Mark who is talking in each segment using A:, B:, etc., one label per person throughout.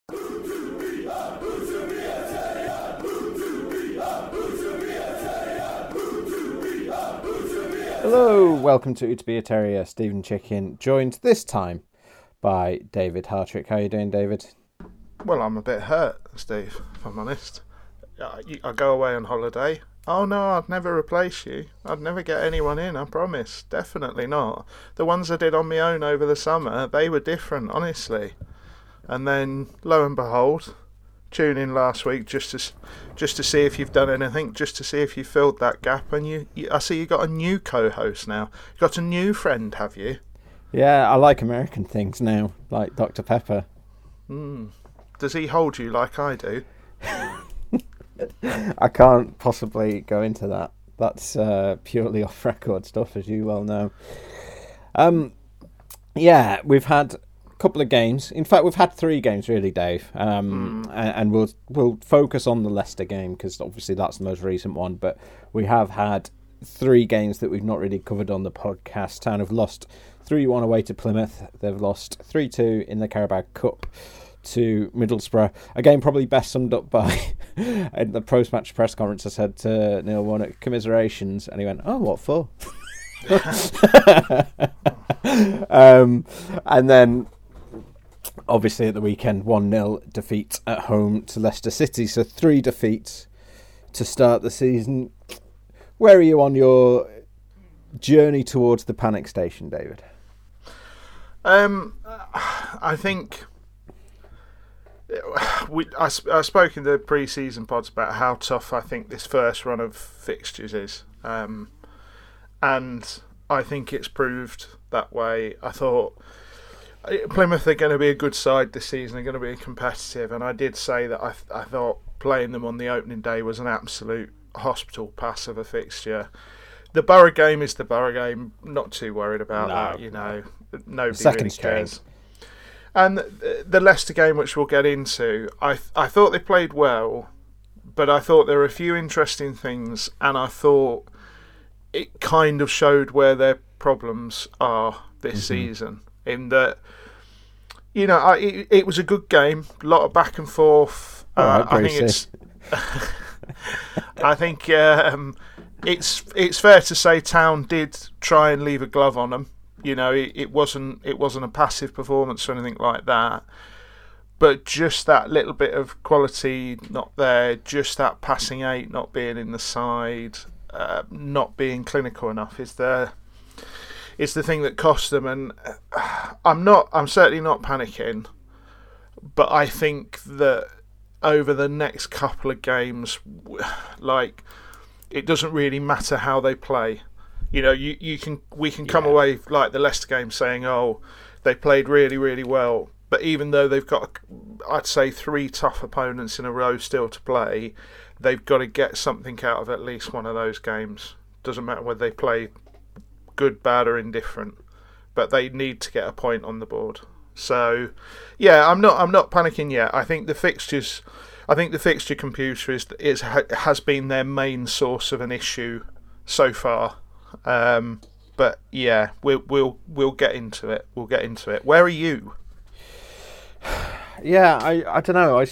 A: Hello, welcome to To Be a Terrier. Stephen Chicken, joined this time by David Hartrick. How are you doing, David?
B: Well, I'm a bit hurt, Steve, if I'm honest. I go away on holiday. Oh no, I'd never replace you. I'd never get anyone in, I promise. Definitely not. The ones I did on my own over the summer, they were different, honestly. And then, lo and behold, tune in last week just to see if you've done anything, just to see if you filled that gap. And I see you got a new co-host now. You got a new friend, have you?
A: Yeah, I like American things now, like Dr. Pepper.
B: Does he hold you like I do?
A: I can't possibly go into that. That's purely off-record stuff, as you well know. Yeah, we've had a couple of games. In fact, we've had 3 games, really, Dave. And we'll focus on the Leicester game, because obviously that's the most recent one. But we have had 3 games that we've not really covered on the podcast. Town have lost 3-1 away to Plymouth. They've lost 3-2 in the Carabao Cup to Middlesbrough. A game probably best summed up by in the post-match press conference. I said to Neil Warnock, commiserations, and he went, "Oh, what for?" And then obviously at the weekend, 1-0 defeat at home to Leicester City. So 3 defeats to start the season. Where are you on your journey towards the panic station, David?
B: I think I spoke in the pre-season pods about how tough I think this first run of fixtures is, and I think it's proved that way. I thought Plymouth are going to be a good side this season. They're going to be competitive, and I did say that I thought playing them on the opening day was an absolute hospital pass of a fixture. The Borough game is the Borough game. Not too worried about that. You know, nobody really cares. And the Leicester game, which we'll get into, I thought they played well, but I thought there were a few interesting things, and I thought it kind of showed where their problems are this season. In that, you know, it was a good game, a lot of back and forth. I think it's fair to say Town did try and leave a glove on them. You know, it wasn't a passive performance or anything like that. But just that little bit of quality not there, just that passing 8 not being in the side, not being clinical enough is the thing that cost them. And I'm certainly not panicking, but I think that over the next couple of games, like, it doesn't really matter how they play. You know, we can come away like the Leicester game saying, oh, they played really, really well. But even though they've got, I'd say, 3 tough opponents in a row still to play, they've got to get something out of at least one of those games. Doesn't matter whether they play good, bad, or indifferent, but they need to get a point on the board. So, yeah, I'm not panicking yet. I think the fixture computer has been their main source of an issue so far. But yeah, we'll get into it. We'll get into it. Where are you?
A: Yeah, I don't know.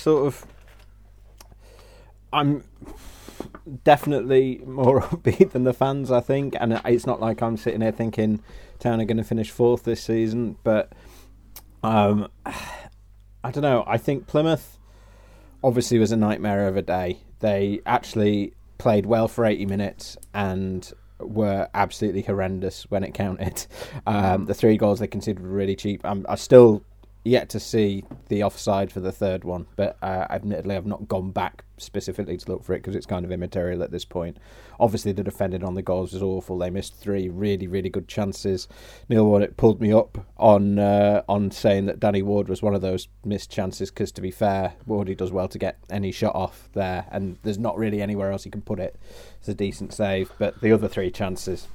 A: I'm definitely more upbeat than the fans, I think, and it's not like I'm sitting here thinking Town are going to finish 4th this season, but I don't know. I think Plymouth obviously was a nightmare of a day. They actually played well for 80 minutes and were absolutely horrendous when it counted. The 3 goals they conceded were really cheap. I still yet to see the offside for the 3rd one, but admittedly I've not gone back specifically to look for it because it's kind of immaterial at this point. Obviously the defending on the goals was awful. They missed 3 really, really good chances. Neil Warnock pulled me up on saying that Danny Ward was one of those missed chances, because to be fair, Wardy does well to get any shot off there, and there's not really anywhere else he can put it. It's a decent save, but the other 3 chances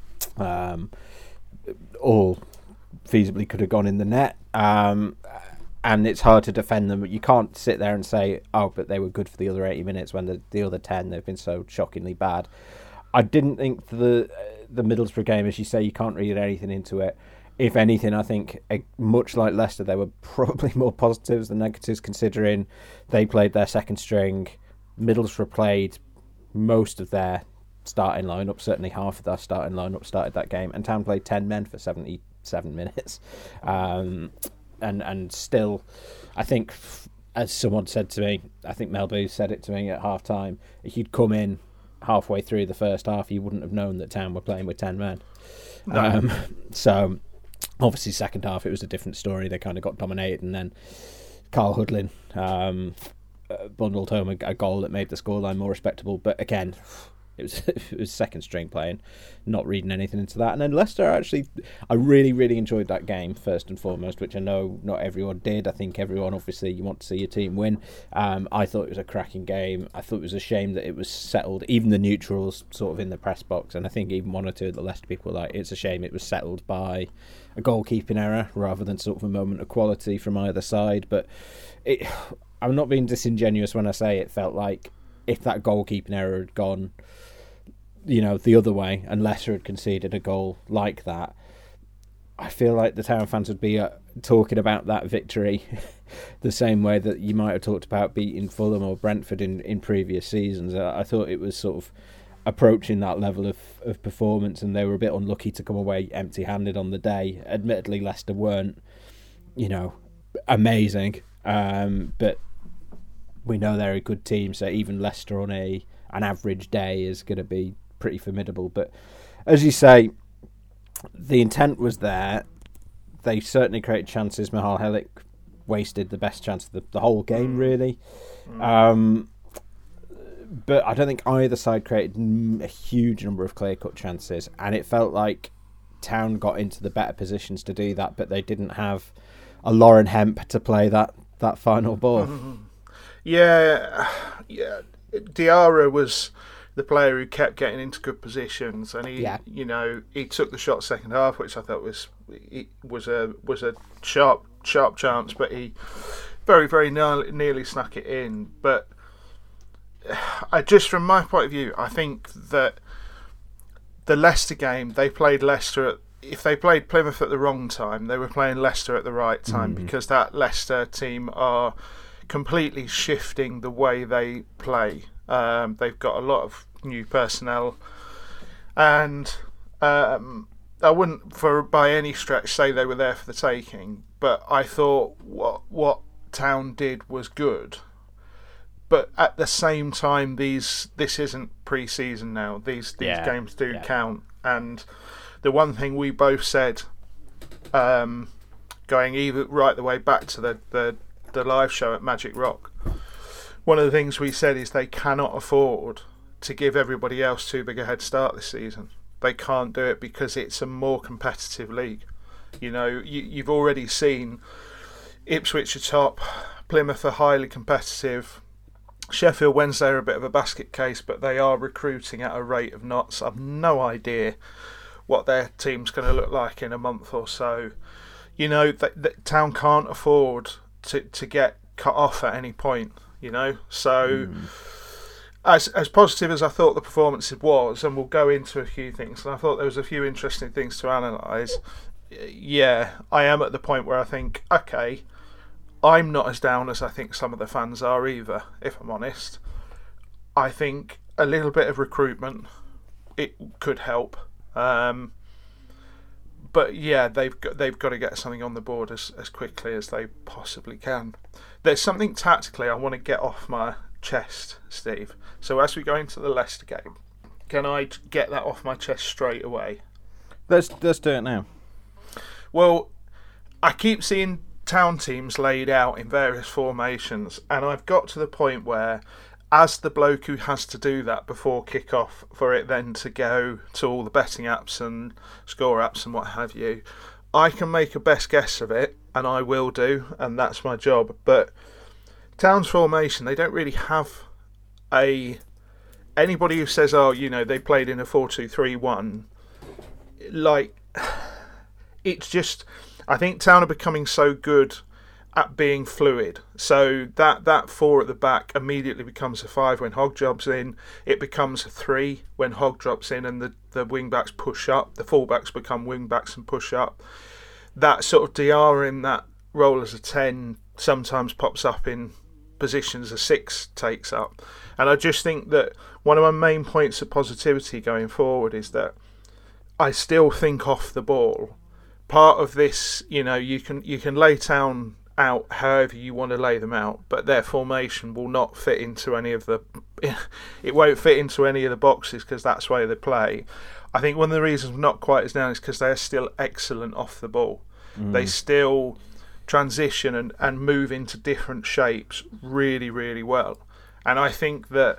A: all feasibly could have gone in the net. And it's hard to defend them, but you can't sit there and say, oh, but they were good for the other 80 minutes when the other 10 they've been so shockingly bad. I didn't think the Middlesbrough game, as you say, you can't read anything into it. if anything, I think much like Leicester, they were probably more positives than negatives, considering they played their second string. Middlesbrough played most of their starting lineup, certainly half of their starting lineup started that game, and Town played 10 men for 77 minutes. And still, I think, as someone said to me, I think Mel Booth said it to me at half time, if you'd come in halfway through the first half, you wouldn't have known that Town were playing with 10 men. No. So obviously second half it was a different story. They kind of got dominated, and then Carl Hudlin bundled home a goal that made the scoreline more respectable. But again, it was second string playing, not reading anything into that. And then Leicester, actually, I really, really enjoyed that game first and foremost, which I know not everyone did. I think everyone, obviously, you want to see your team win. I thought it was a cracking game. I thought it was a shame that it was settled, even the neutrals sort of in the press box, and I think even one or two of the Leicester people were like, it's a shame it was settled by a goalkeeping error rather than sort of a moment of quality from either side. But I'm not being disingenuous when I say it felt like if that goalkeeping error had gone, the other way, and Leicester had conceded a goal like that, I feel like the Town fans would be talking about that victory the same way that you might have talked about beating Fulham or Brentford in previous seasons. I thought it was sort of approaching that level of performance, and they were a bit unlucky to come away empty-handed on the day. Admittedly, Leicester weren't, amazing, but we know they're a good team, so even Leicester on an average day is going to be pretty formidable. But as you say, the intent was there. They certainly created chances. Michal Helik wasted the best chance of the whole game, really. But I don't think either side created a huge number of clear-cut chances, and it felt like Town got into the better positions to do that, but they didn't have a Lauren Hemp to play that final ball.
B: Yeah. Diarra was the player who kept getting into good positions, and he took the shot second half, which I thought was a sharp chance, but he very, very nearly snuck it in. But from my point of view, I think that the Leicester game, they played Leicester if they played Plymouth at the wrong time, they were playing Leicester at the right time, because that Leicester team are completely shifting the way they play. They've got a lot of new personnel, and I wouldn't by any stretch say they were there for the taking, but I thought what Town did was good. But at the same time, this isn't pre-season now. These games do count, and the one thing we both said, going either right the way back to the live show at Magic Rock, one of the things we said is they cannot afford to give everybody else too big a head start this season. They can't do it because it's a more competitive league. You've already seen Ipswich are top, Plymouth are highly competitive, Sheffield Wednesday are a bit of a basket case, but they are recruiting at a rate of knots. I've no idea what their team's going to look like in a month or so. Town can't afford to get cut off at any point. So as positive as I thought the performance was, and we'll go into a few things, and I thought there was a few interesting things to analyse. Yeah, I am at the point where I think, okay, I'm not as down as I think some of the fans are either, if I'm honest. I think a little bit of recruitment, it could help. But yeah, they've got to get something on the board as quickly as they possibly can. There's something tactically I want to get off my chest, Steve. So as we go into the Leicester game, can I get that off my chest straight away?
A: Let's do it now.
B: Well, I keep seeing Town teams laid out in various formations, and I've got to the point where, as the bloke who has to do that before kick-off, for it then to go to all the betting apps and score apps and what have you, I can make a best guess of it, and I will do, and that's my job. But Town's formation, they don't really have anybody who says, they played in a 4-2-3-1. It's just, I think Town are becoming so good at being fluid. So that 4 at the back immediately becomes a 5 when Hogjob's in. It becomes a 3 when Hog drops in and the wing backs push up. The full backs become wing backs and push up. that sort of Diarra in that role as a 10 sometimes pops up in positions a 6 takes up. And I just think that one of my main points of positivity going forward is that I still think off the ball. Part of this, you can lay Town out however you want to lay them out, but their formation will not fit into any of the it won't fit into any of the boxes because that's the way they play. I think one of the reasons we're not quite as down is because they're still excellent off the ball. They still transition and move into different shapes really, really well. And I think that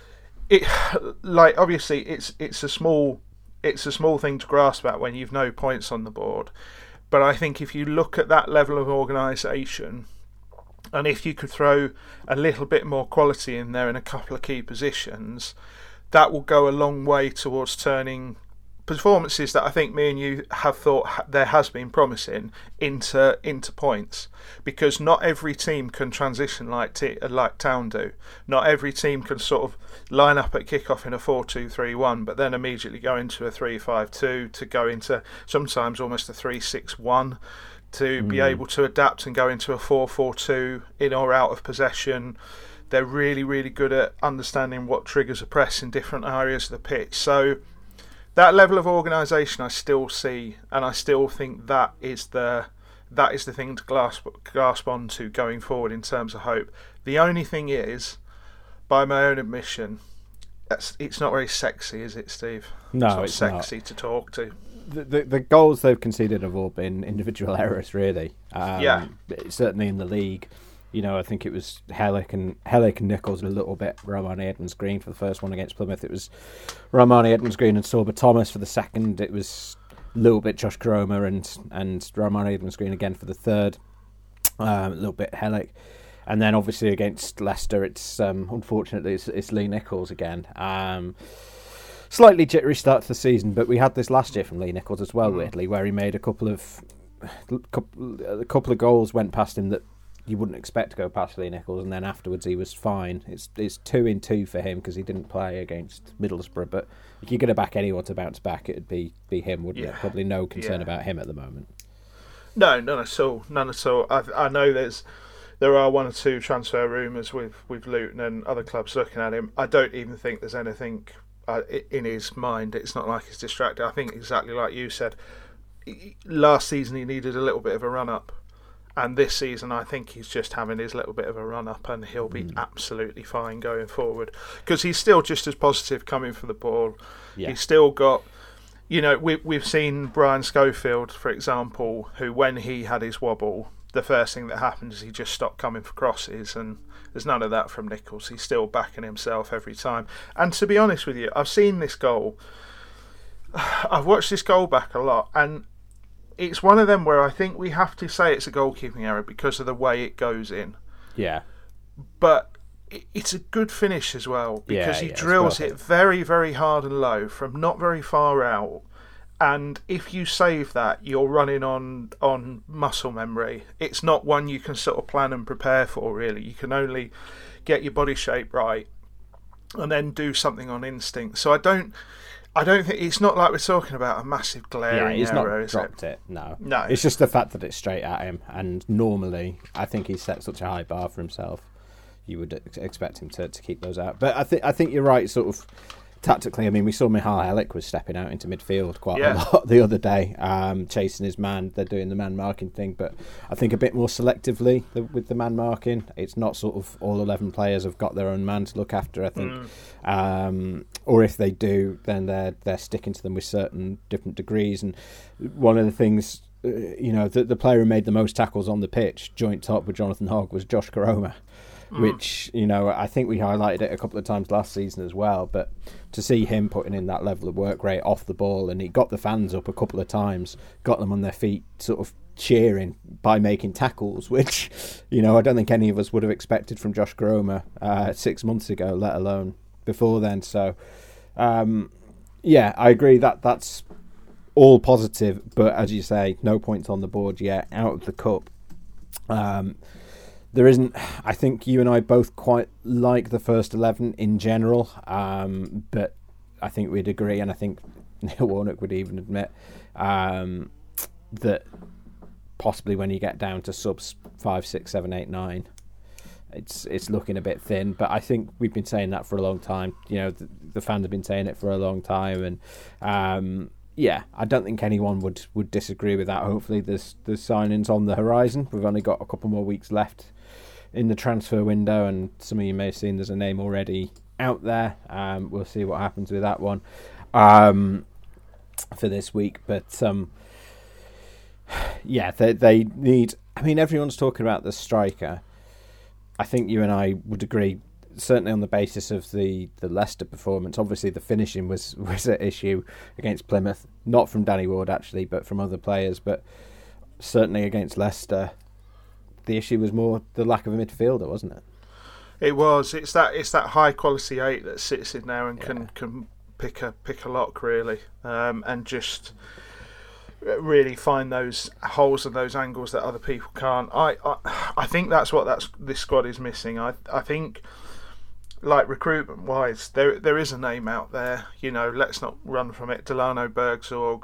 B: obviously it's a small thing to grasp at when you've no points on the board. But I think if you look at that level of organisation, and if you could throw a little bit more quality in there in a couple of key positions, that will go a long way towards turning performances that I think me and you have thought there has been promising into points, because not every team can transition like Town do. Not every team can sort of line up at kickoff in a 4-2-3-1 but then immediately go into a 3-5-2 to go into sometimes almost a 3-6-1 to be able to adapt and go into a 4-4-2 in or out of possession. They're really, really good at understanding what triggers a press in different areas of the pitch. So that level of organisation I still see, and I still think that is the thing to grasp onto going forward in terms of hope. The only thing is, by my own admission, it's not very sexy, is it, Steve?
A: No,
B: it's not sexy to talk to.
A: The goals they've conceded have all been individual errors, really. Certainly in the league. I think it was Hellick and Nichols and a little bit Romani Edmonds-Green for the first one against Plymouth. It was Romani Edmonds-Green and Sorba Thomas for the second. It was a little bit Josh Koroma and Romani Edmonds-Green again for the third. A little bit Hellick. And then obviously against Leicester, it's unfortunately it's Lee Nichols again. Slightly jittery start to the season, but we had this last year from Lee Nichols as well, weirdly, where he made a couple of goals went past him that you wouldn't expect to go past Lee Nichols, and then afterwards he was fine. It's 2-2 for him because he didn't play against Middlesbrough, but if you're going to back anyone to bounce back, it'd be him, wouldn't it? Probably no concern about him at the moment. No, none at all. I know there are one or two transfer rumours with Luton and other clubs looking at him. I don't even think there's anything in his mind. It's not like he's distracted. I think exactly like you said, last season he needed a little bit of a run-up. And this season, I think he's just having his little bit of a run-up, and he'll be absolutely fine going forward. Because he's still just as positive coming for the ball. Yeah. He's still got... we've seen Brian Schofield, for example, who, when he had his wobble, the first thing that happened is he just stopped coming for crosses, and there's none of that from Nichols. He's still backing himself every time. And to be honest with you, I've seen this goal. I've watched this goal back a lot, and it's one of them where I think we have to say it's a goalkeeping error because of the way it goes in. Yeah. But it's a good finish as well, because he drills it very, very hard and low from not very far out. And if you save that, you're running on muscle memory. It's not one you can sort of plan and prepare for, really. You can only get your body shape right and then do something on instinct. So I don't think it's not like we're talking about a massive glaring he's
B: error.
A: He's not dropped it. No. It's just the fact that it's straight at him, and normally I think he's set such a high bar for himself. You would expect him to keep those out. But I think you're right. Sort of tactically, I mean, we saw Michal Hellick was stepping out into midfield quite a lot the other day, chasing his man. They're doing the man marking thing, but I think a bit more selectively with the man marking. It's not sort of all 11 players have got their own man to look after, I think. Or if they do, then they're sticking to them with certain different degrees. And one of the things, the player who made the most tackles on the pitch, joint top with Jonathan Hogg, was Josh Koroma. Which, I think we highlighted it a couple of times last season as well, but to see him putting in that level of work rate off the ball, and he got the fans up a couple of times, got them on their feet sort of cheering by making tackles, which, I don't think any of us would have expected from Josh Koroma 6 months ago, let alone before then. So, I agree that's all positive, but as you say, no points on the board yet, out of the cup. There isn't. I think you and I both quite like the first 11 in general, but I think we'd agree, and I think Neil Warnock would even admit that possibly when you get down to subs 5, 6, 7, 8, 9, it's looking a bit thin. But I think we've been saying that for a long time. The fans have been saying it for a long time, and I don't think anyone would disagree with that. Hopefully there's signings on the horizon. We've only got a couple more weeks left in the transfer window, and some of you may have seen there's a name already out there. We'll see what happens with that one for this week. But they need... I mean, everyone's talking about the striker. I think you and I would agree, certainly on the basis of the Leicester performance. Obviously, the finishing was an issue against Plymouth, not from Danny Ward actually, but from other players. But certainly against Leicester, the issue was more the lack of a midfielder, wasn't it?
B: It was. It's that high quality 8 that sits in there and can pick a lock really, and just really find those holes and those angles that other people can't. I think that's what this squad is missing. I think, like, recruitment wise, there is a name out there. Let's not run from it. Delano Bergzorg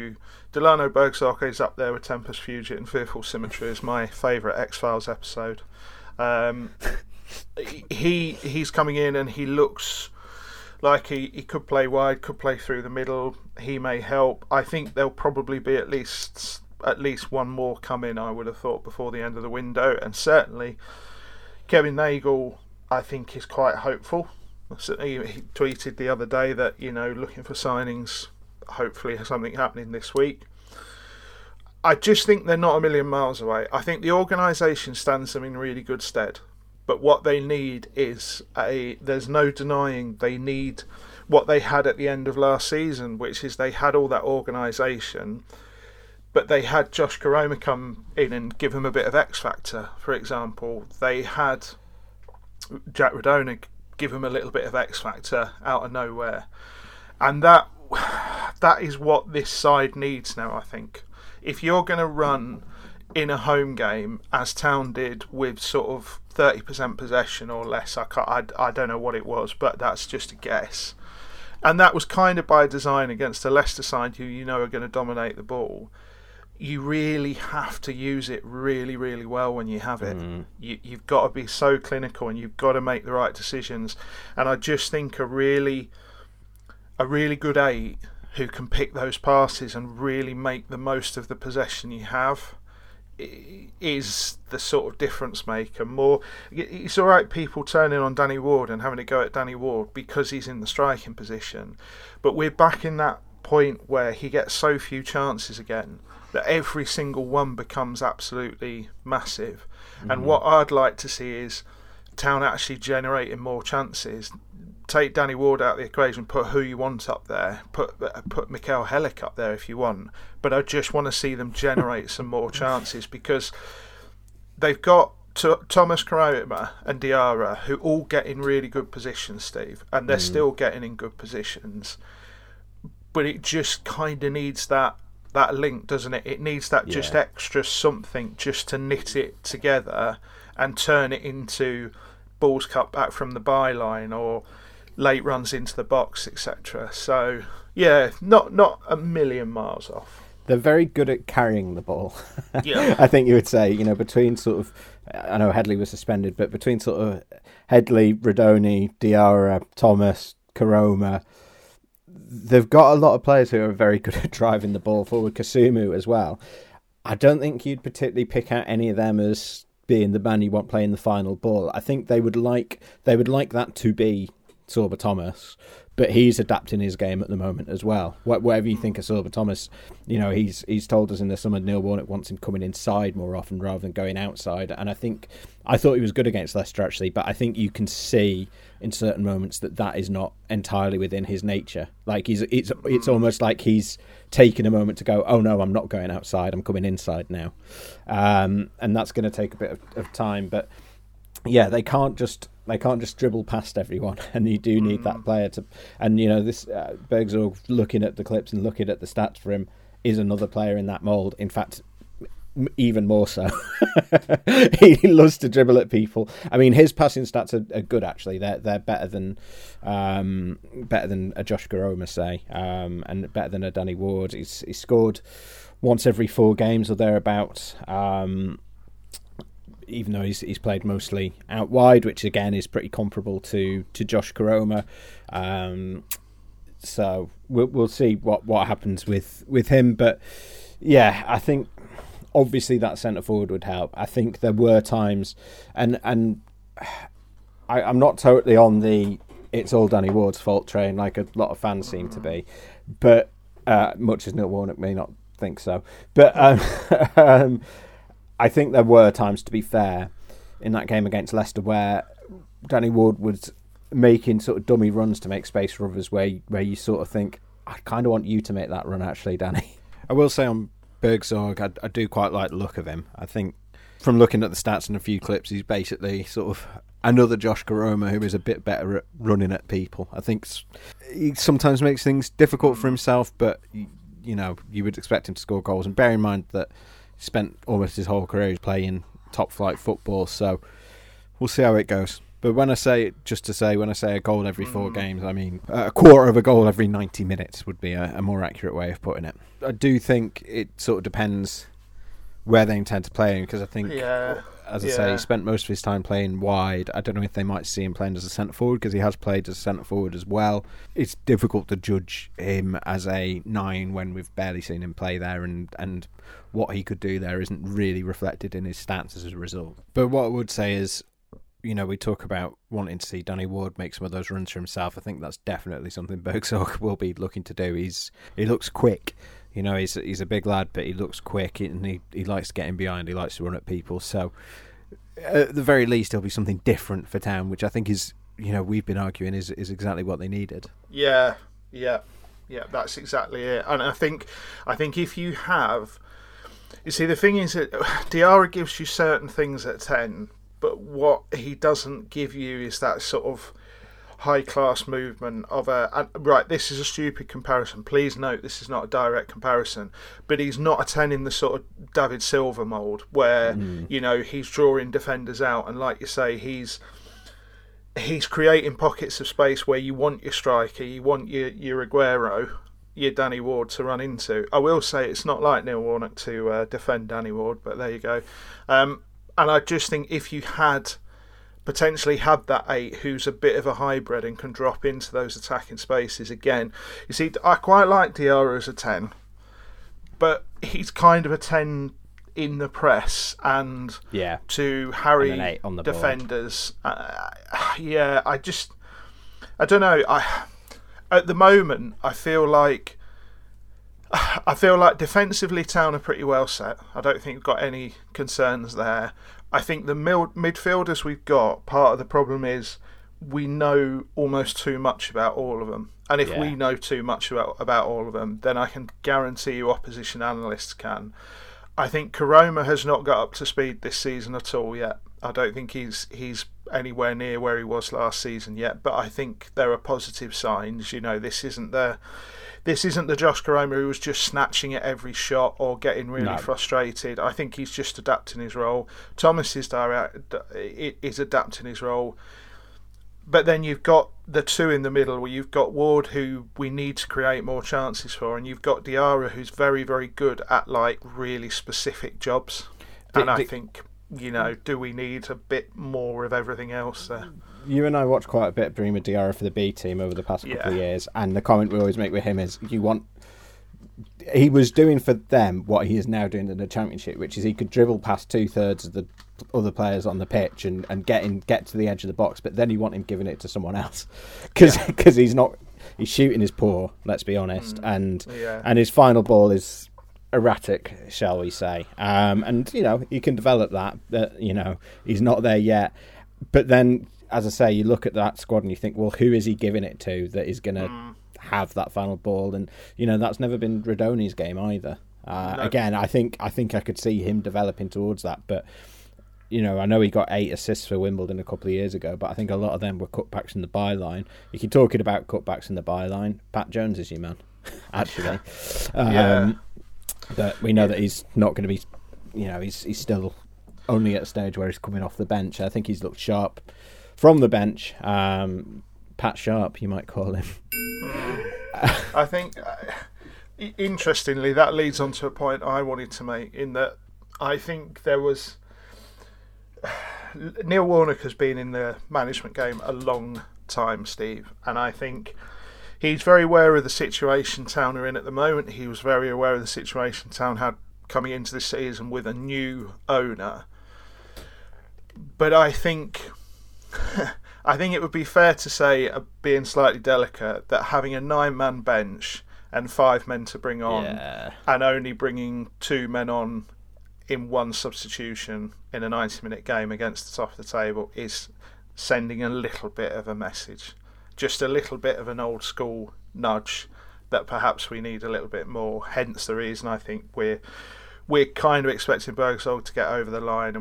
B: is up there with Tempest Fugit and Fearful Symmetry is my favourite X-Files episode. He's coming in and he looks like he could play wide, could play through the middle. He may help. I think there'll probably be at least one more come in, I would have thought, before the end of the window. And certainly Kevin Nagel, I think, is quite hopeful. He tweeted the other day that, looking for signings, hopefully something happening this week. I just think they're not a million miles away. I think the organisation stands them in really good stead. But what they need is there's no denying they need what they had at the end of last season, which is they had all that organisation, but they had Josh Koroma come in and give him a bit of X factor. For example, they had Jack Radona give him a little bit of X factor out of nowhere, and that is what this side needs now. I think if you're going to run in a home game as Town did with sort of 30% possession or less, I don't know what it was, but that's just a guess, and that was kind of by design against a Leicester side who are going to dominate the ball. You really have to use it really, really well when you have it. You've got to be so clinical and you've got to make the right decisions. And I just think a really good 8 who can pick those passes and really make the most of the possession you have is the sort of difference maker. It's all right people turning on Danny Ward and having a go at Danny Ward because he's in the striking position, but we're back in that point where he gets so few chances again that every single one becomes absolutely massive. And what I'd like to see is Town actually generating more chances. Take Danny Ward out of the equation, put who you want up there, put Mikael Hellick up there if you want, but I just want to see them generate some more chances, because they've got Thomas Koroma and Diarra who all get in really good positions, Steve, and they're still getting in good positions, but it just kind of needs that link, doesn't it? It needs that just extra something just to knit it together and turn it into balls cut back from the byline or late runs into the box, etc. So not a million miles off.
A: They're very good at carrying the ball.
B: Yeah,
A: I think you would say, between sort of, I know Headley was suspended, but between sort of Headley, Radoni, Diarra, Thomas, Koroma, they've got a lot of players who are very good at driving the ball forward. Kasumu as well. I don't think you'd particularly pick out any of them as being the man you want playing the final ball. I think they would like that to be Sorba Thomas, but he's adapting his game at the moment as well. Whatever you think of Sorba Thomas, he's told us in the summer Neil Warnock wants him coming inside more often rather than going outside, and I thought he was good against Leicester actually, but I think you can see in certain moments that is not entirely within his nature. Like it's almost like he's taken a moment to go, oh no, I'm not going outside, I'm coming inside now, and that's going to take a bit of time. But yeah, they can't just dribble past everyone, and you do need that player to. And this Bergzorg, looking at the clips and looking at the stats for him, is another player in that mould. In fact, even more so. He loves to dribble at people. I mean, his passing stats are good actually. They're better than a Josh Garoma, say, and better than a Danny Ward. He's scored once every 4 games or thereabouts. Even though he's played mostly out wide, which again is pretty comparable to Josh Garoma. So we'll see what happens with him. But yeah, I think obviously that centre forward would help. I think there were times, and I'm not totally on the it's all Danny Ward's fault train like a lot of fans seem to be, but much as Neil Warnock may not think so. But I think there were times, to be fair, in that game against Leicester where Danny Ward was making sort of dummy runs to make space for others where you sort of think, I kind of want you to make that run actually, Danny. I will say on Bergzorg, I do quite like the look of him. I think from looking at the stats and a few clips, he's basically sort of another Josh Garoma who is a bit better at running at people. I think he sometimes makes things difficult for himself, but you would expect him to score goals. And bear in mind that he spent almost his whole career playing top flight football, so we'll see how it goes. But when I say a goal every 4 games, I mean a quarter of a goal every 90 minutes would be a more accurate way of putting it. I do think it sort of depends where they intend to play him, because I think, as I say, he spent most of his time playing wide. I don't know if they might see him playing as a centre forward, because he has played as a centre forward as well. It's difficult to judge him as a 9 when we've barely seen him play there, and what he could do there isn't really reflected in his stats as a result. But what I would say is, we talk about wanting to see Danny Ward make some of those runs for himself. I think that's definitely something Bergzorg will be looking to do. He looks quick. He's a big lad, but he looks quick, and he likes to get in behind. He likes to run at people. So at the very least, there'll be something different for Town, which I think is, we've been arguing is exactly what they needed.
B: Yeah, that's exactly it. And I think if you have, you see, the thing is that Diarra gives you certain things at 10, but what he doesn't give you is that sort of high-class movement of right, this is a stupid comparison. Please note this is not a direct comparison, but he's not a 10 in the sort of David Silva mould where, he's drawing defenders out, and like you say, he's creating pockets of space where you want your striker, you want your Aguero, your Danny Ward to run into. I will say it's not like Neil Warnock to defend Danny Ward, but there you go. And I just think if you potentially had that 8 who's a bit of a hybrid and can drop into those attacking spaces again. You see, I quite like Diarra as a 10, but he's kind of a 10 in the press and to harry
A: and an 8 on the
B: defenders. I don't know. At the moment, I feel like defensively Town are pretty well set. I don't think we've got any concerns there. I think the midfielders we've got, part of the problem is we know almost too much about all of them. And if we know too much about all of them, then I can guarantee you opposition analysts can. I think Karoma has not got up to speed this season at all yet. I don't think he's anywhere near where he was last season yet, but I think there are positive signs. This isn't the Josh Karoma who was just snatching at every shot or getting really frustrated. I think he's just adapting his role. Thomas is adapting his role. But then you've got the 2 in the middle where you've got Ward, who we need to create more chances for, and you've got Diarra, who's very, very good at really specific jobs. And I think, do we need a bit more of everything else there?
A: You and I watched quite a bit of Brima Diarra for the B team over the past couple of years, and the comment we always make with him is he was doing for them what he is now doing in the Championship, which is he could dribble past 2/3 of the other players on the pitch and get to the edge of the box, but then you want him giving it to someone else because he's shooting his poor, let's be honest, and his final ball is erratic, shall we say, and he can develop that, he's not there yet, but then, as I say, you look at that squad and you think, well, who is he giving it to that is going to have that final ball? And that's never been Radoni's game either. No. Again, I think I could see him developing towards that, but I know he got 8 assists for Wimbledon a couple of years ago, but I think a lot of them were cutbacks in the byline. You keep talking about cutbacks in the byline. Pat Jones is your man, actually. But we know that he's not going to be he's still only at a stage where he's coming off the bench. I think he's looked sharp from the bench. Pat Sharp, you might call him.
B: I think, interestingly, that leads on to a point I wanted to make, in that I think there was... Neil Warnock has been in the management game a long time, Steve, and I think he's very aware of the situation Town are in at the moment. He was very aware of the situation Town had coming into this season with a new owner. But I think it would be fair to say, being slightly delicate, that having a 9-man bench and 5 men to bring on, and only bringing 2 men on in one substitution in a 90-minute game against the top of the table is sending a little bit of a message. Just a little bit of an old school nudge that perhaps we need a little bit more. Hence the reason I think we're kind of expecting Bergsold to get over the line, and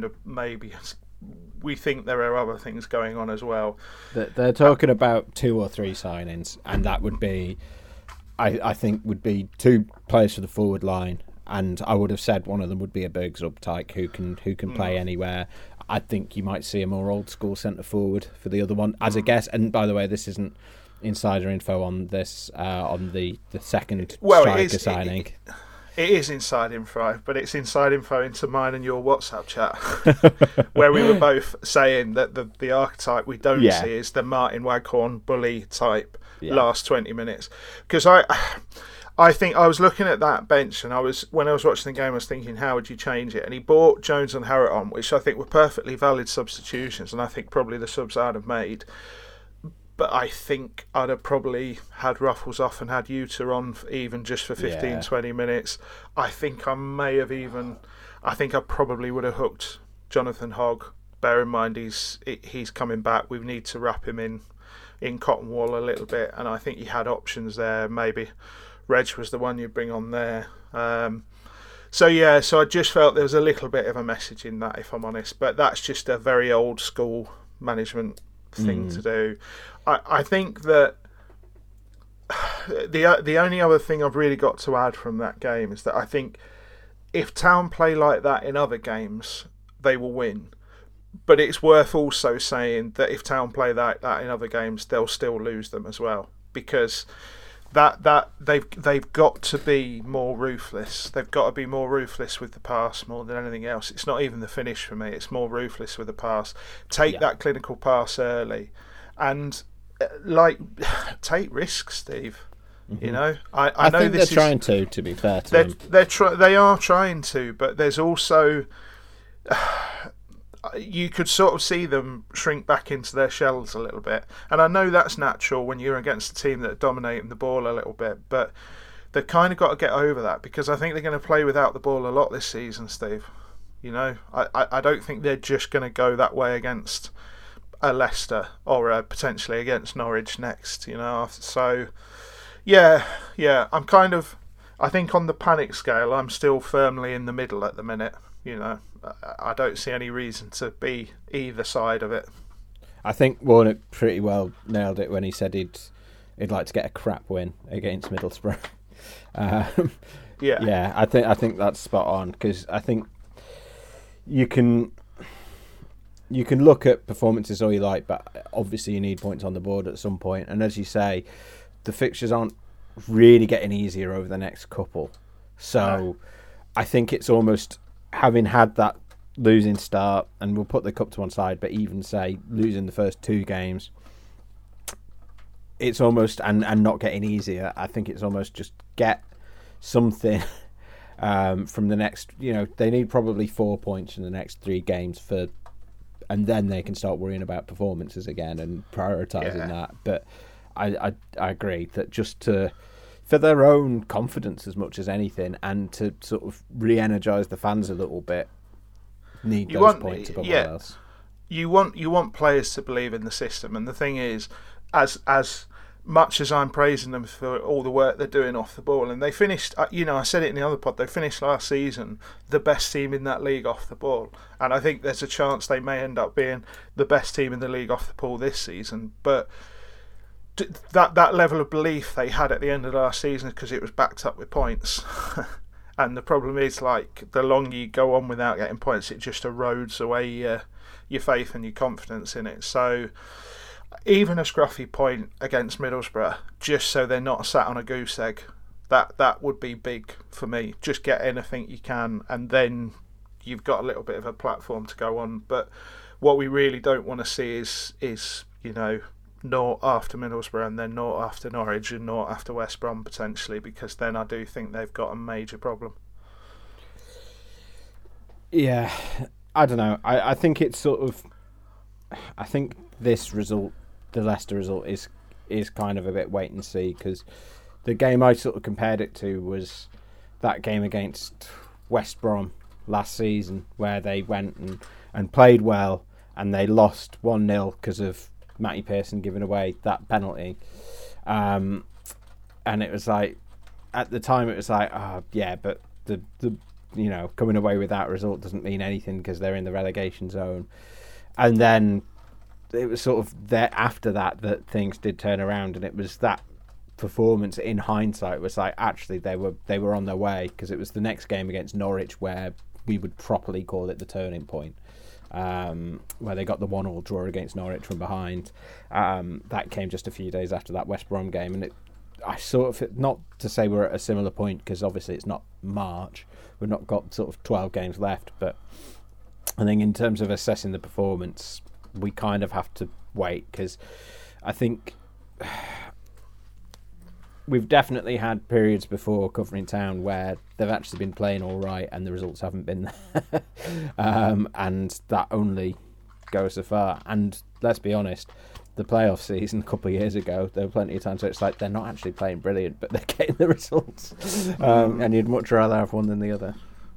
B: we think there are other things going on as well.
A: They're talking about 2 or 3 signings, and that would be, I think, would be 2 players for the forward line, and I would have said one of them would be a Bergsold type who can play anywhere. I think you might see a more old school centre forward for the other one as a guess. And by the way, this isn't insider info on this on the second striker signing.
B: It is inside info, but it's inside info into mine and your WhatsApp chat, where we were both saying that the archetype we don't see is the Martin Waghorn bully type last 20 minutes. Because I think I was looking at that bench, and when I was watching the game, I was thinking, how would you change it? And he brought Jones and Harrott on, which I think were perfectly valid substitutions, and I think probably the subs I'd have made. But I think I'd have probably had Ruffles off and had Utah on even just for 15-20 minutes. I think I probably would have hooked Jonathan Hogg. Bear in mind he's coming back. We need to wrap him in Cottonwall a little bit, and I think he had options there. Maybe Reg was the one you bring on there. So I just felt there was a little bit of a message in that, if I'm honest. But that's just a very old school management thing to do. I think that the only other thing I've really got to add from that game is that I think if Town play like that in other games, they will win. But it's worth also saying that if Town play that in other games, they'll still lose them as well, because that they've got to be more ruthless. They've got to be more ruthless with the pass more than anything else. It's not even the finish for me. It's more ruthless with the pass. Take that clinical pass early, and take risks, Steve. Mm-hmm. You know, I know
A: think
B: this
A: they're trying to be fair to them.
B: They are trying to, but there's also you could sort of see them shrink back into their shells a little bit. And I know that's natural when you're against a team that are dominating the ball a little bit, but they've kind of got to get over that, because I think they're going to play without the ball a lot this season, Steve. You know, I don't think they're just going to go that way against a Leicester or potentially against Norwich next, you know. So, yeah, I think on the panic scale, I'm still firmly in the middle at the minute, you know. I don't see any reason to be either side of it.
A: I think Warnock pretty well nailed it when he said he'd like to get a crap win against Middlesbrough. Yeah, I think that's spot on, because I think you can look at performances all you like, but obviously you need points on the board at some point. And as you say, the fixtures aren't really getting easier over the next couple. So I think it's almost, having had that losing start, and we'll put the cup to one side, but even say losing the first 2 games, it's almost, and not getting easier, I think it's almost just get something from the next, you know, they need probably 4 points in the next 3 games and then they can start worrying about performances again and prioritising that. But I agree that just for their own confidence as much as anything, and to sort of re-energise the fans a little bit, need those points above all else.
B: You want players to believe in the system, and the thing is, as much as I'm praising them for all the work they're doing off the ball, and they finished, you know, I said it in the other pod, they finished last season the best team in that league off the ball, and I think there's a chance they may end up being the best team in the league off the ball this season. But that level of belief they had at the end of last season, because it was backed up with points. And the problem is, like, the longer you go on without getting points, it just erodes away your faith and your confidence in it. So even a scruffy point against Middlesbrough, just so they're not sat on a goose egg, that would be big for me. Just get anything you can, and then you've got a little bit of a platform to go on. But what we really don't want to see is naught after Middlesbrough, and then naught after Norwich, and naught after West Brom potentially, because then I do think they've got a major problem.
A: Yeah, I don't know. I think it's sort of... I think this result, the Leicester result, is kind of a bit wait and see, because the game I sort of compared it to was that game against West Brom last season, where they went and played well, and they lost 1-0 because of Matty Pearson giving away that penalty. And it was like, at the time it was like, oh yeah, but the coming away with that result doesn't mean anything because they're in the relegation zone. And then it was sort of there after that things did turn around, and it was that performance in hindsight was like, actually they were on their way, because it was the next game against Norwich where we would properly call it the turning point, where they got the 1-1 draw against Norwich from behind. That came just a few days after that West Brom game, and I sort of, not to say we're at a similar point, because obviously it's not March, we've not got sort of 12 games left, but I think in terms of assessing the performance, we kind of have to wait, because I think we've definitely had periods before covering Town where they've actually been playing all right and the results haven't been there. And that only goes so far. And let's be honest, the playoff season a couple of years ago, there were plenty of times where it's like they're not actually playing brilliant, but they're getting the results. And you'd much rather have one than the other.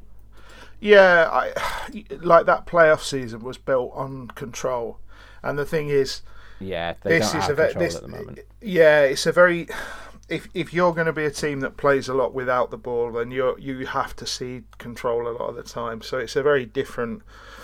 B: Yeah, like that playoff season was built on control. And the thing is,
A: yeah, they don't have control at the moment.
B: Yeah, it's a very... If you're going to be a team that plays a lot without the ball, then you have to cede control a lot of the time. So it's a very different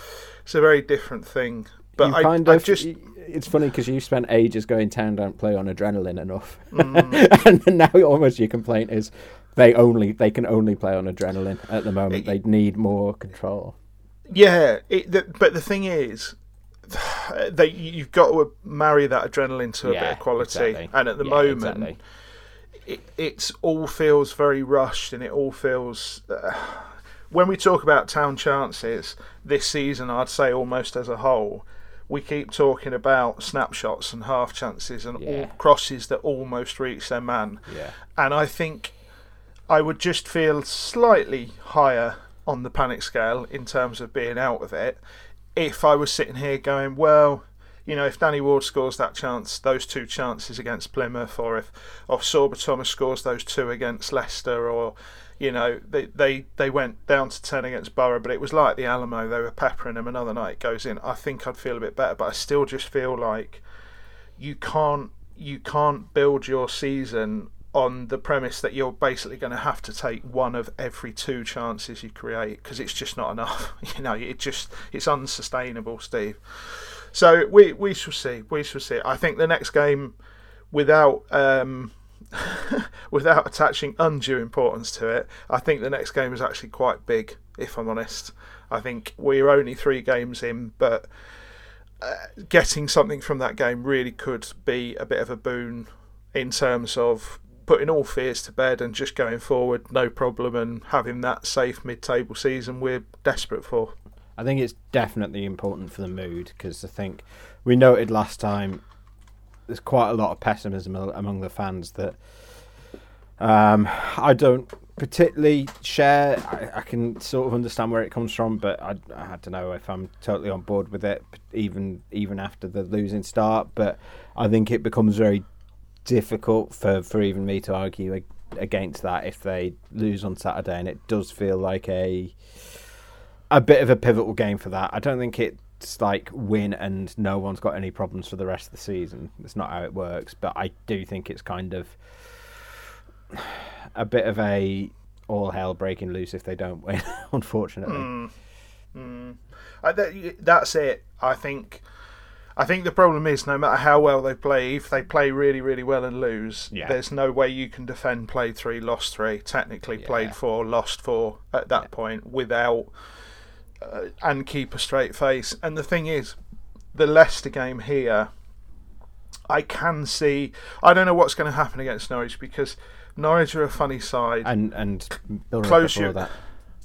B: thing. But
A: it's funny because you spent ages going Town don't play on adrenaline enough, and now almost your complaint is they can only play on adrenaline at the moment. They need more control.
B: Yeah, but the thing is, you've got to marry that adrenaline to a bit of quality, exactly. And at the moment. Exactly. It all feels very rushed, and it all feels... when we talk about Town chances this season, I'd say almost as a whole, we keep talking about snapshots and half chances and all crosses that almost reach their man.
A: Yeah.
B: And I think I would just feel slightly higher on the panic scale in terms of being out of it if I was sitting here going, well... if Danny Ward scores that chance, those two chances against Plymouth, or if Sorba Thomas scores those two against Leicester, or they went down to 10 against Borough, but it was like the Alamo, they were peppering them. Another night it goes in, I think I'd feel a bit better. But I still just feel like you can't build your season on the premise that you're basically going to have to take one of every two chances you create, because it's just not enough. It's unsustainable, Steve. So we shall see. We shall see. I think the next game, without without attaching undue importance to it, I think the next game is actually quite big, if I'm honest. I think we're only 3 games in, but getting something from that game really could be a bit of a boon in terms of putting all fears to bed and just going forward, no problem, and having that safe mid-table season we're desperate for.
A: I think it's definitely important for the mood, because I think we noted last time there's quite a lot of pessimism among the fans that I don't particularly share. I can sort of understand where it comes from, but I don't know if I'm totally on board with it, even after the losing start. But I think it becomes very difficult for even me to argue against that if they lose on Saturday, and it does feel like a bit of a pivotal game for that. I don't think it's like win and no one's got any problems for the rest of the season. That's not how it works. But I do think it's kind of a bit of a all hell breaking loose if they don't win, unfortunately.
B: That's it. I think I think the problem is, no matter how well they play, if they play really, really well and lose, there's no way you can defend played 3, lost 3, technically played 4, lost 4 at that point without and keep a straight face. And the thing is, the Leicester game here, I can see. I don't know what's going to happen against Norwich, because Norwich are a funny side.
A: And
B: close your that.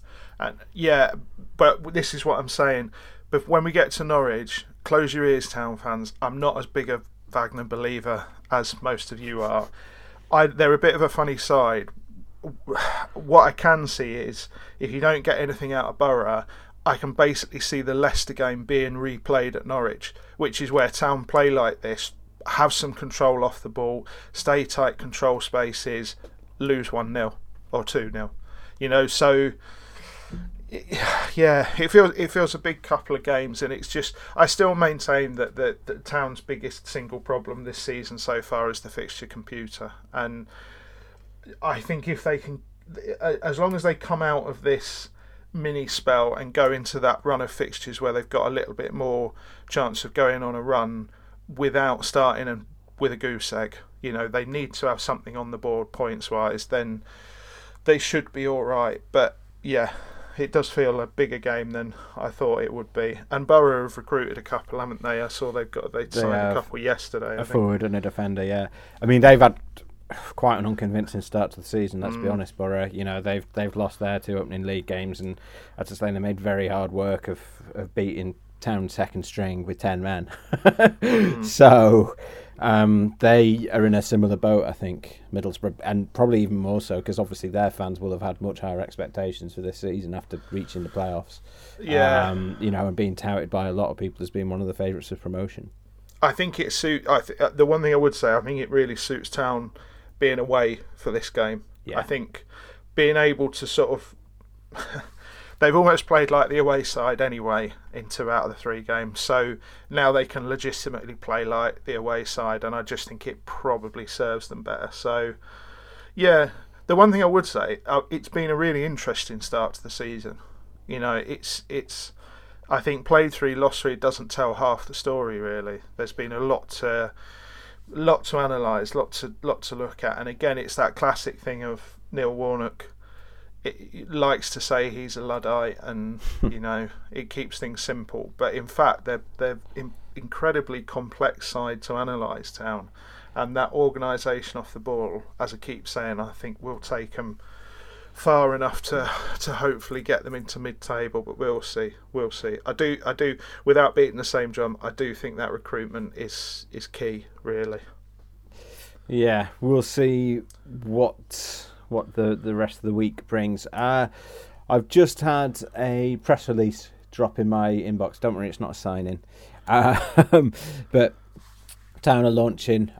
B: But this is what I'm saying. But when we get to Norwich, close your ears, Town fans. I'm not as big a Wagner believer as most of you are. They're a bit of a funny side. What I can see is, if you don't get anything out of Borough, I can basically see the Leicester game being replayed at Norwich, which is where Town play like this, have some control off the ball, stay tight, control spaces, lose 1-0 or 2-0. You know, so yeah, it feels a big couple of games, and it's just, I still maintain that the Town's biggest single problem this season so far is the fixture computer, and I think if they can, as long as they come out of this mini spell and go into that run of fixtures where they've got a little bit more chance of going on a run without starting with a goose egg, you know, they need to have something on the board points wise, then they should be all right. But yeah, it does feel a bigger game than I thought it would be. And Borough have recruited a couple, haven't they? I saw they signed a couple yesterday.
A: A forward and a defender, yeah. I mean, they've had quite an unconvincing start to the season, let's be honest. Borough, you know, they've lost their 2 opening league games, and as I say, they made very hard work of beating Town second string with 10 men. So they are in a similar boat, I think, Middlesbrough, and probably even more so, because obviously their fans will have had much higher expectations for this season after reaching the playoffs.
B: Yeah.
A: You know, and being touted by a lot of people as being one of the favourites of promotion.
B: I think it suits. The one thing I would say, I think it really suits Town being away for this game. Yeah. I think being able to sort of they've almost played like the away side anyway in 2 out of the 3 games, so now they can legitimately play like the away side, and I just think it probably serves them better. So yeah, the one thing I would say, it's been a really interesting start to the season. You know, it's I think played 3, lost 3 doesn't tell half the story really. There's been a lot to analyse, lot to look at, and again, it's that classic thing of Neil Warnock. It likes to say he's a Luddite, and you know, it keeps things simple. But in fact, they're incredibly complex side to analyse, Town, and that organisation off the ball, as I keep saying, I think will take them far enough to hopefully get them into mid-table. But we'll see. I do. Without beating the same drum, I do think that recruitment is key, really.
A: Yeah, we'll see what the rest of the week brings. I've just had a press release drop in my inbox. Don't worry, it's not a sign-in. But Town are launching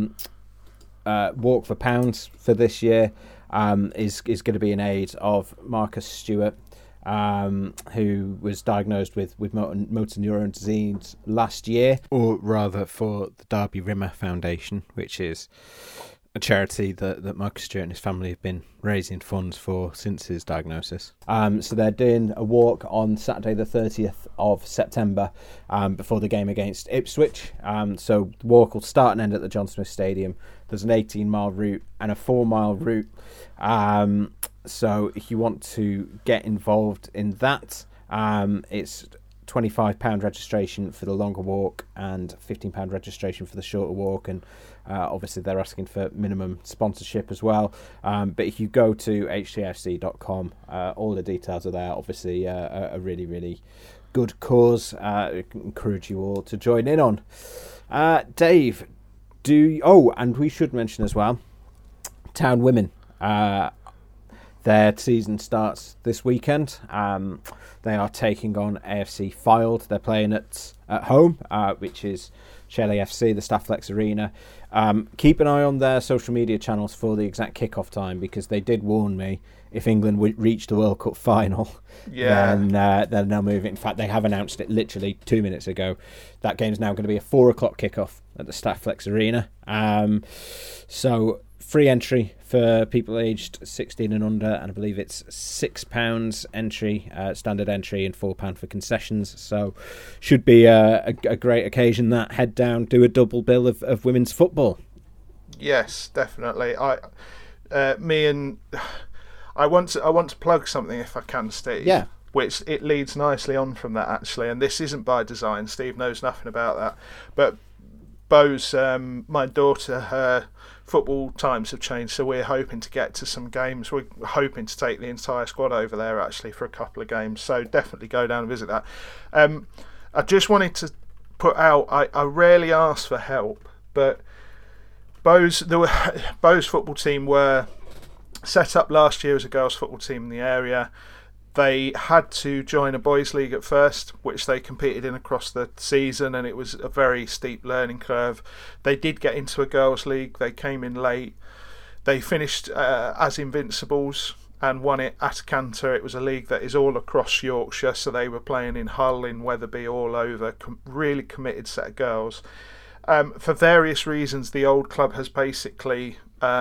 A: Walk for Pounds for this year. Is going to be in aid of Marcus Stewart, who was diagnosed with motor neuron disease last year, or rather for the Derby Rimmer Foundation, which is a charity that Marcus Stewart and his family have been raising funds for since his diagnosis. So they're doing a walk on Saturday the 30th of September before the game against Ipswich. So the walk will start and end at the John Smith Stadium. There's an 18-mile route and a 4-mile route. So if you want to get involved in that, it's £25 registration for the longer walk and £15 registration for the shorter walk, and obviously they're asking for minimum sponsorship as well. But if you go to htfc.com, all the details are there. Obviously a really, really good cause. I encourage you all to join in on. Dave, and we should mention as well, Town Women. Their season starts this weekend. They are taking on AFC Fylde. They're playing at home, which is Shelley FC, the Stafflex Arena. Keep an eye on their social media channels for the exact kickoff time, because they did warn me if England reached the World Cup final, then they'll move it. In fact, they have announced it literally 2 minutes ago. That game's now going to be a 4 o'clock kickoff at the Stafflex Arena. So free entry for people aged 16 and under, and I believe it's £6 entry, standard entry, and £4 for concessions. So should be a great occasion. That head down, do a double bill of women's football.
B: Yes, definitely. I want to plug something if I can, Steve.
A: Yeah.
B: Which it leads nicely on from that, actually, and this isn't by design. Steve knows nothing about that, but Bo's, my daughter, her football times have changed, so we're hoping to get to some games. We're hoping to take the entire squad over there, actually, for a couple of games, so definitely go down and visit that. I just wanted to put out, I rarely ask for help, but Bo's football team were set up last year as a girls' football team in the area. They had to join a boys' league at first, which they competed in across the season, and it was a very steep learning curve. They did get into a girls' league. They came in late. They finished as Invincibles and won it at Cantor. It was a league that is all across Yorkshire, so they were playing in Hull, in Wetherby, all over. Really committed set of girls. For various reasons, the old club has basically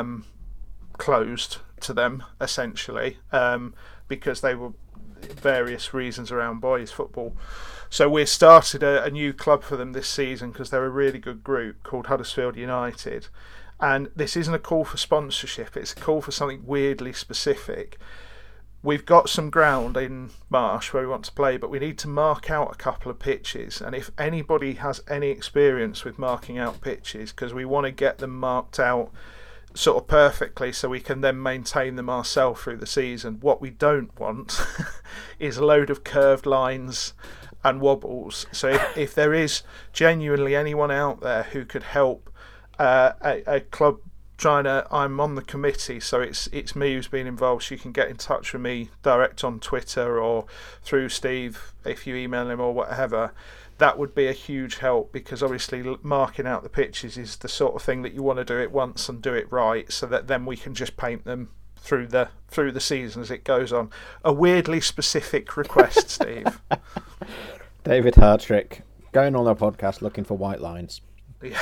B: closed to them, essentially, because they were various reasons around boys football. So we started a new club for them this season because they're a really good group called Huddersfield United. And this isn't a call for sponsorship, it's a call for something weirdly specific. We've got some ground in Marsh where we want to play, but we need to mark out a couple of pitches. And if anybody has any experience with marking out pitches, because we want to get them marked out sort of perfectly so we can then maintain them ourselves through the season. What we don't want is a load of curved lines and wobbles. So if there is genuinely anyone out there who could help a club I'm on the committee, so it's me who's been involved, so you can get in touch with me direct on Twitter or through Steve if you email him or whatever. That would be a huge help, because obviously marking out the pitches is the sort of thing that you want to do it once and do it right, so that then we can just paint them through the season as it goes on. A weirdly specific request, Steve.
A: David Hartrick going on our podcast looking for white lines.
B: Yeah.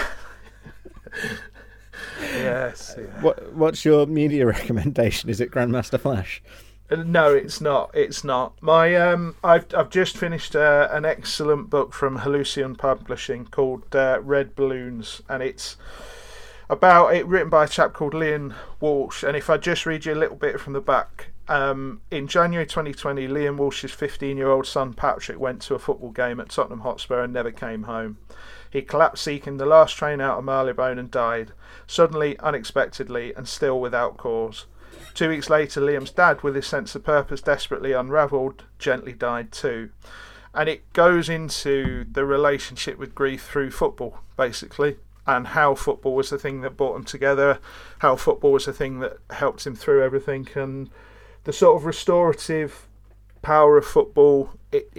B: Yes. Yeah.
A: What's your media recommendation? Is it Grandmaster Flash?
B: No, it's not. It's not. My I've just finished an excellent book from Halcyon Publishing called Red Balloons, and it's written by a chap called Liam Walsh. And if I just read you a little bit from the back, in January 2020, Liam Walsh's 15-year-old son Patrick went to a football game at Tottenham Hotspur and never came home. He collapsed seeking the last train out of Marylebone and died, suddenly, unexpectedly, and still without cause. 2 weeks later, Liam's dad, with his sense of purpose desperately unravelled, gently died too. And it goes into the relationship with grief through football, basically, and how football was the thing that brought them together, how football was the thing that helped him through everything, and the sort of restorative power of football.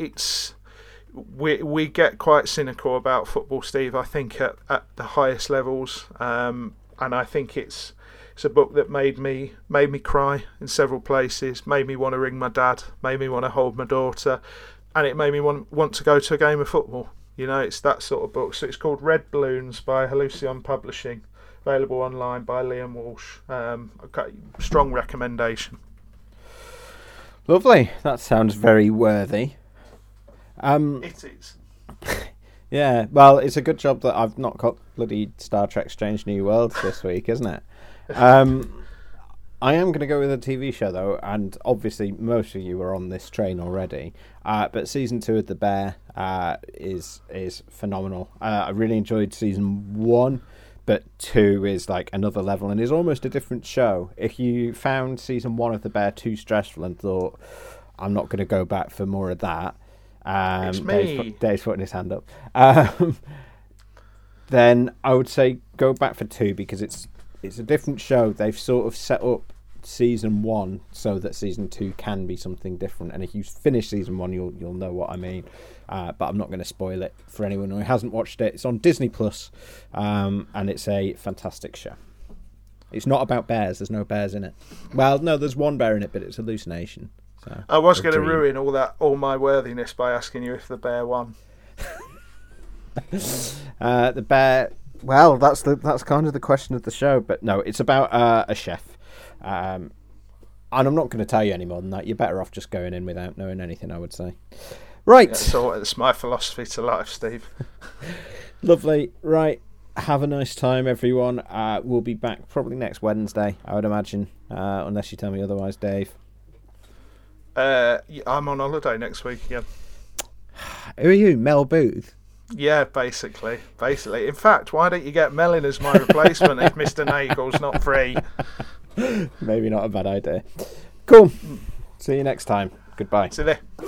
B: We get quite cynical about football, Steve, I think, at the highest levels, and I think it's a book that made me cry in several places, made me want to ring my dad, made me want to hold my daughter, and it made me want to go to a game of football. You know, it's that sort of book. So it's called Red Balloons by Halcyon Publishing, available online by Liam Walsh. Strong recommendation.
A: Lovely. That sounds very worthy.
B: It is.
A: Yeah, well, it's a good job that I've not got bloody Star Trek Strange New Worlds this week, isn't it? I am going to go with a TV show, though, and obviously most of you are on this train already, but Season 2 of The Bear is phenomenal. I really enjoyed Season 1, but 2 is like another level and is almost a different show. If you found Season 1 of The Bear too stressful and thought, I'm not going to go back for more of that,
B: it's me.
A: Dave's putting his hand up. Then I would say go back for 2, because it's a different show. They've sort of set up Season 1 so that Season 2 can be something different. And if you finish Season 1, you'll know what I mean. But I'm not going to spoil it for anyone who hasn't watched it. It's on Disney Plus, and it's a fantastic show. It's not about bears. There's no bears in it. Well, no, there's one bear in it, but it's a hallucination. So,
B: I was going to ruin all my worthiness by asking you if the bear won.
A: The bear Well, that's kind of the question of the show. But no, it's about a chef. And I'm not going to tell you any more than that. You're better off just going in without knowing anything, I would say. Right.
B: Yeah, so it's my philosophy to life, Steve.
A: Lovely. Right. Have a nice time, everyone. We'll be back probably next Wednesday, I would imagine, unless you tell me otherwise, Dave.
B: I'm on holiday next week again.
A: Who are you, Mel Booth?
B: Yeah, basically. In fact, why don't you get Mel in as my replacement if Mr. Nagel's not free?
A: Maybe not a bad idea. Cool. See you next time. Goodbye.
B: See you there.